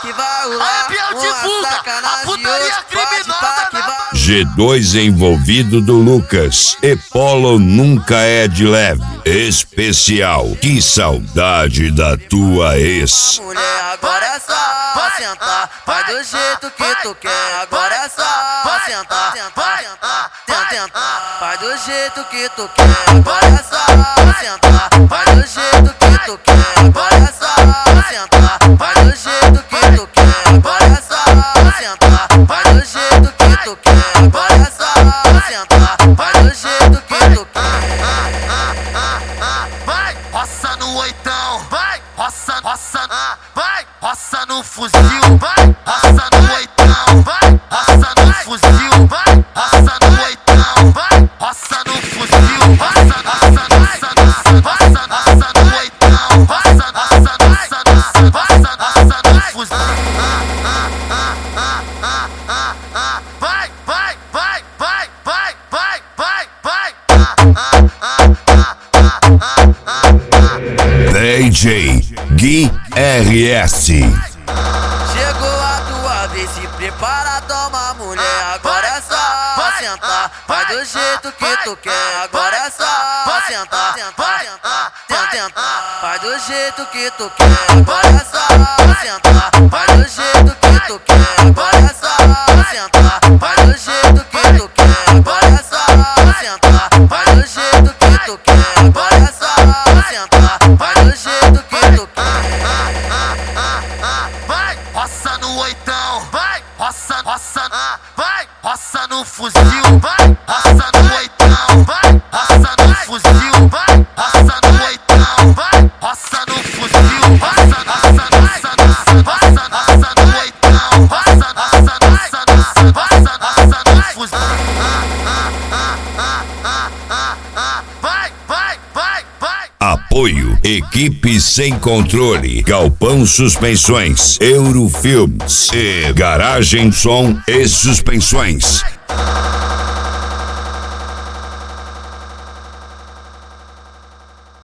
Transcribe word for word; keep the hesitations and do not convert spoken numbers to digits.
que vai rolar. Uma sacanagem hoje pode pá que vai. G dois envolvido do Lucas. E Polo nunca é de leve. Especial. Que saudade da tua ex. Mulher, agora é só sentar. Faz do jeito que tu quer. Agora é só sentar. Tentar, tentar, tentar. Faz do jeito que tu quer. Agora é só sentar. Faz do jeito que tu quer. Agora é só sentar. Faz do jeito que tu quer. Agora é só sentar. Faz do jeito que tu quer. Agora é só sentar. Faz do jeito que tu quer. Vai, roça no oitão. Vai, roça, roça, vai, roça no fuzil. Vai, roça no oitão. Vai, roça no fuzil. Vai, roça no oitão. Vai, roça no fuzil. Roça, roça, roça, roça, roça no oitão. Roça, roça, roça, roça, roça no fuzil. Vai, vai, vai, vai, vai, vai, vai, vai. D J Gui R S. Chegou a tua vez, se prepara, toma mulher. Agora é só sentar. Faz do jeito que tu quer. Agora é só sentar. Tentar, tentar, tentar. Faz do jeito que tu quer. Agora é só sentar. Faz do jeito que tu quer. Agora é só sentar. Faz do jeito que tu quer. Agora é só sentar. Faz do jeito que tu quer. Agora é só sentar. Faz do jeito que tu quer. Vai, roça no oitão. Vai, roça, roça, vai, roça no fuzil. Vai, roça no oitão. Vai, roça no fuzil. Vai, roça no oitão. Vai, roça no fuzil. Roça, roça, roça, roça, roça no oitão. Roça, roça, roça, roça, roça no fuzil. Vai, vai, vai, vai. Apoio Equipe Sem Controle, Galpão Suspensões, Eurofilmes e Garagem Som e Suspensões.